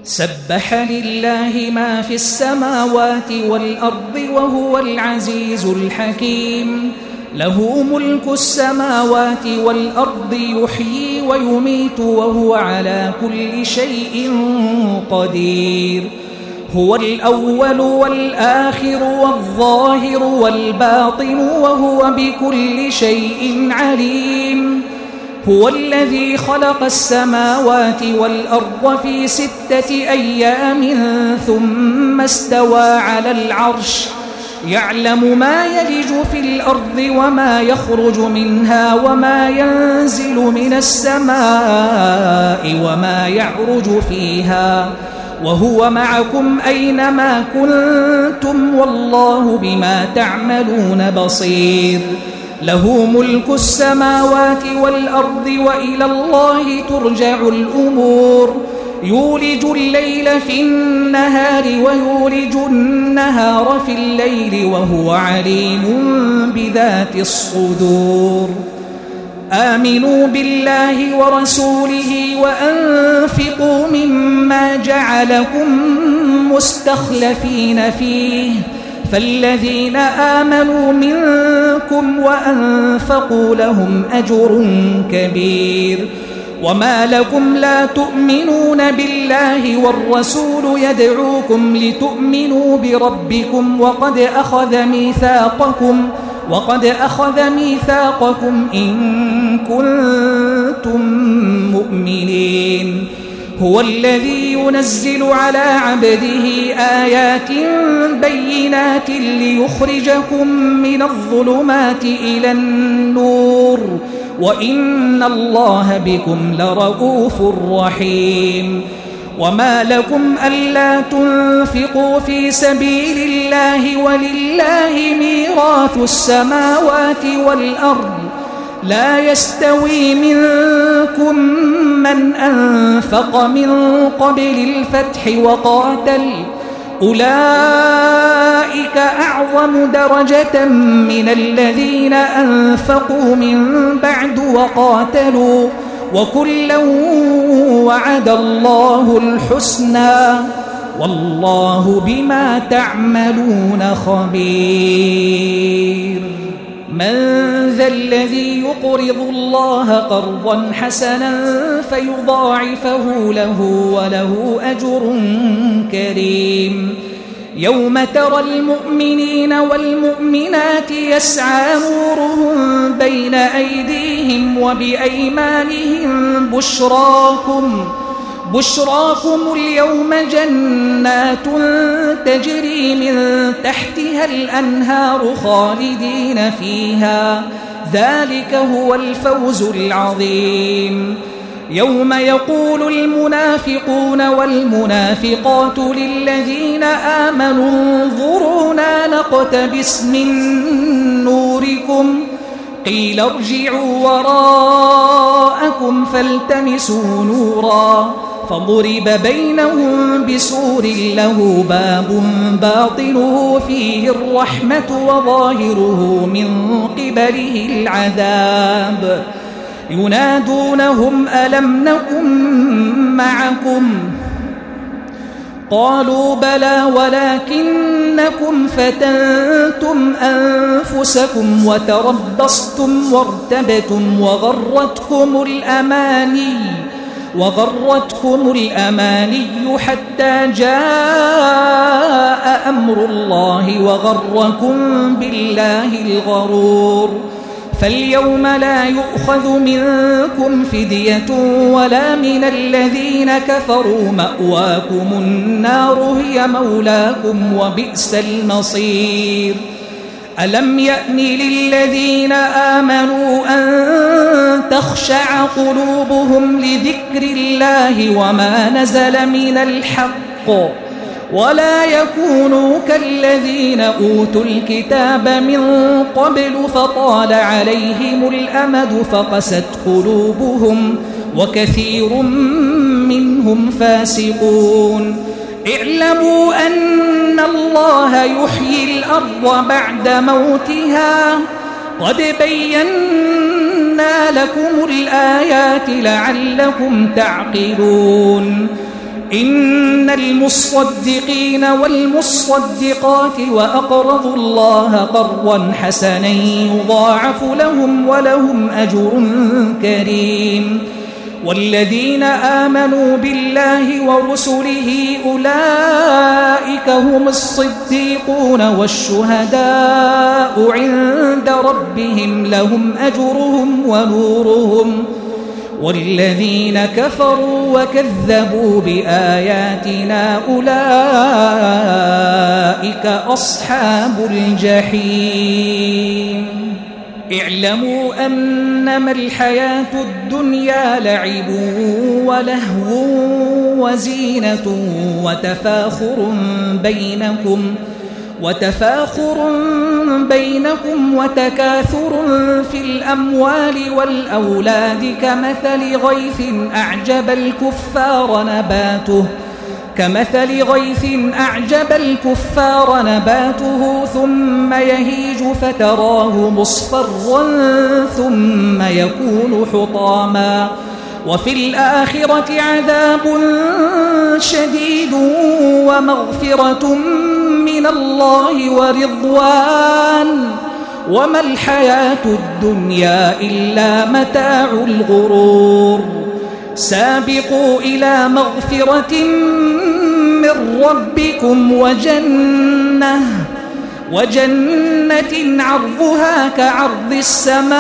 سبح لله ما في السماوات والأرض وهو العزيز الحكيم. له ملك السماوات والأرض يحيي ويميت وهو على كل شيء قدير. هو الأول والآخر والظاهر والباطن وهو بكل شيء عليم. هو الذي خلق السماوات والأرض في 6 أيام ثم استوى على العرش يعلم ما يلج في الأرض وما يخرج منها وما ينزل من السماء وما يعرج فيها وهو معكم أينما كنتم والله بما تعملون بصير. له ملك السماوات والأرض وإلى الله ترجع الأمور. يولج الليل في النهار ويولج النهار في الليل وهو عليم بذات الصدور. آمنوا بالله ورسوله وأنفقوا مما جعلكم مستخلفين فيه فالذين آمنوا منكم وأنفقوا لهم أجر كبير. وما لكم لا تؤمنون بالله والرسول يدعوكم لتؤمنوا بربكم وقد أخذ ميثاقكم إن كنتم مؤمنين. هو الذي ينزل على عبده آيات بينات ليخرجكم من الظلمات إلى النور وإن الله بكم لرؤوف رحيم. وما لكم ألا تنفقوا في سبيل الله ولله ميراث السماوات والأرض لا يستوي منكم من أنفق من قبل الفتح وقاتل أولئك أعظم درجة من الذين أنفقوا من بعد وقاتلوا وكلا وعد الله الحسنى والله بما تعملون خبير. من ذا الذي يقرض الله قرضا حسنا فيضاعفه له وله أجر كريم. يوم ترى المؤمنين والمؤمنات يسعى نورهم بين أيديهم وبأيمانهم بشراكم اليوم جنات تجري من تحتها الأنهار خالدين فيها ذلك هو الفوز العظيم. يوم يقول المنافقون والمنافقات للذين آمنوا انظرونا نقتبس من نوركم قيل ارجعوا وراءكم فالتمسوا نورا فضرب بينهم بسور له باب باطنه فيه الرحمة وظاهره من قبله العذاب. ينادونهم ألم نكن معكم قالوا بلى ولكنكم فتنتم أنفسكم وتربصتم وارتبتم وغرتكم الأماني حتى جاء أمر الله وغركم بالله الغرور. فاليوم لا يؤخذ منكم فدية ولا من الذين كفروا مأواكم النار هي مولاكم وبئس المصير. ألم يأن للذين آمنوا أن تخشع قلوبهم لذكر الله وما نزل من الحق ولا يكونوا كالذين أوتوا الكتاب من قبل فطال عليهم الأمد فقست قلوبهم وكثير منهم فاسقون. اعلموا أن الله يحيي الأرض بعد موتها قد بينا لكم الآيات لعلكم تعقلون. إن المصدقين والمصدقات وأقرضوا الله قرضا حسنا يضاعف لهم ولهم أجر كريم والذين آمنوا بالله ورسله أولئك هم الصديقون والشهداء عند ربهم لهم أجرهم ونورهم والذين كفروا وكذبوا بآياتنا أولئك أصحاب الجحيم اعلموا أنما الحياة الدنيا لعب ولهو وزينة وتفاخر بينكم وتكاثر في الأموال والأولاد كمثل غيث أعجب الكفار نباته ثم يهيج فتراه مصفرا ثم يكون حطاما وفي الآخرة عذاب شديد ومغفرة من الله ورضوان وما الحياة الدنيا إلا متاع الغرور سابقوا إلى مغفرة من ربكم وجنة عرضها كعرض السماء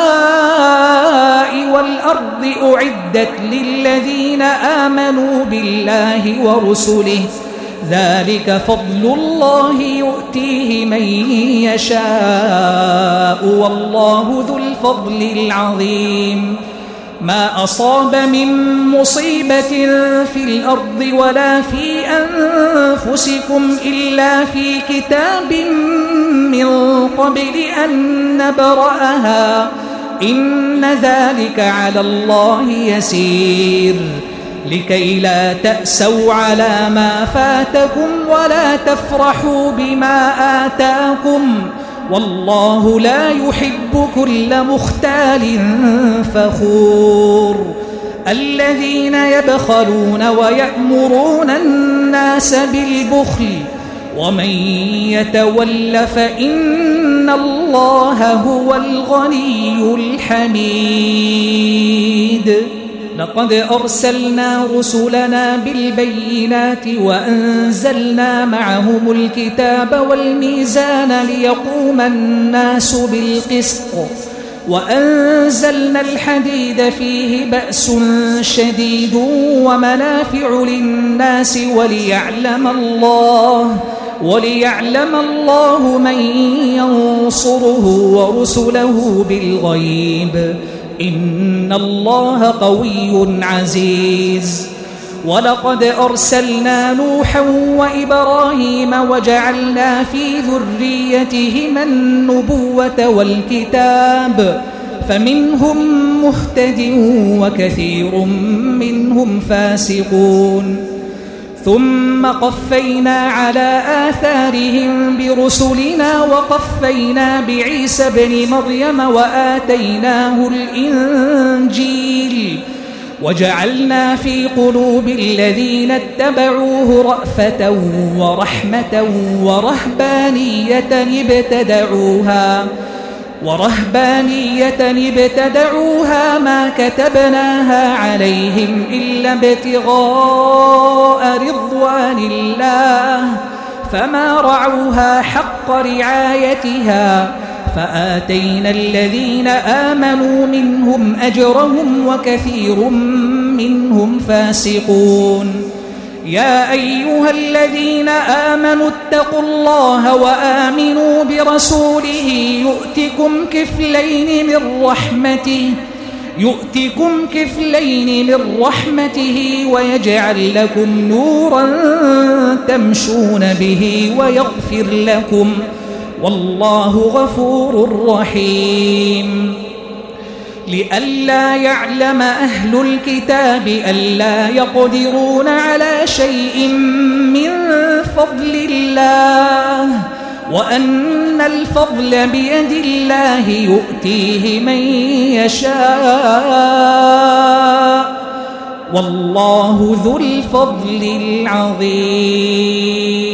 والأرض أعدت للذين آمنوا بالله ورسله ذلك فضل الله يؤتيه من يشاء والله ذو الفضل العظيم ما أصاب من مصيبة في الأرض ولا في أنفسكم إلا في كتاب من قبل أن نبرأها إن ذلك على الله يسير لكي لا تأسوا على ما فاتكم ولا تفرحوا بما آتاكم والله لا يحب كل مختال فخور الذين يبخلون ويأمرون الناس بالبخل ومن يتول فإن الله هو الغني الحميد لقد أرسلنا رسلنا بالبينات وأنزلنا معهم الكتاب والميزان ليقوم الناس بالقسط وأنزلنا الحديد فيه بأس شديد ومنافع للناس وليعلم الله من ينصره ورسله بالغيب إن الله قوي عزيز ولقد أرسلنا نوحا وإبراهيم وجعلنا في ذريتهما النبوة والكتاب فمنهم مهتد وكثير منهم فاسقون ثم قفينا على آثارهم برسلنا وقفينا بعيسى ابن مريم وآتيناه الإنجيل وجعلنا في قلوب الذين اتبعوه رأفة ورحمة ورهبانية ابتدعوها ما كتبناها عليهم إلا ابتغاء رضوان الله فما رعوها حق رعايتها فآتينا الذين آمنوا منهم أجرهم وكثير منهم فاسقون يا أيها الذين آمنوا اتقوا الله وآمنوا برسوله يؤتكم كفلين من رحمته ويجعل لكم نورا تمشون به ويغفر لكم والله غفور رحيم لئلا يعلم أهل الكتاب ألا يقدرون على شيء من فضل الله وأن الفضل بيد الله يؤتيه من يشاء والله ذو الفضل العظيم.